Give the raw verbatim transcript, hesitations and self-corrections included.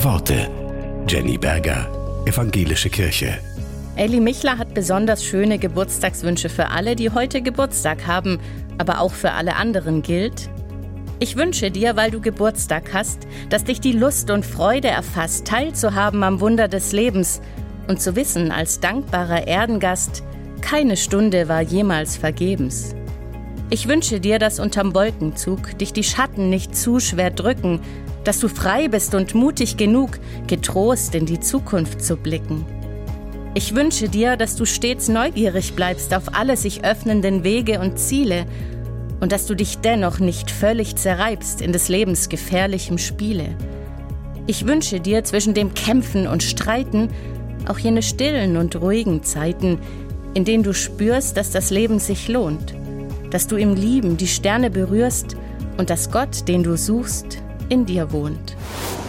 Worte. Jenny Berger, Evangelische Kirche. Elli Michler hat besonders schöne Geburtstagswünsche für alle, die heute Geburtstag haben, aber auch für alle anderen gilt: Ich wünsche dir, weil du Geburtstag hast, dass dich die Lust und Freude erfasst, teilzuhaben am Wunder des Lebens und zu wissen, als dankbarer Erdengast, keine Stunde war jemals vergebens. Ich wünsche dir, dass unterm Wolkenzug dich die Schatten nicht zu schwer drücken, dass du frei bist und mutig genug, getrost in die Zukunft zu blicken. Ich wünsche dir, dass du stets neugierig bleibst auf alle sich öffnenden Wege und Ziele und dass du dich dennoch nicht völlig zerreibst in des Lebens gefährlichem Spiele. Ich wünsche dir zwischen dem Kämpfen und Streiten auch jene stillen und ruhigen Zeiten, in denen du spürst, dass das Leben sich lohnt, dass du im Lieben die Sterne berührst und dass Gott, den du suchst, in dir wohnt.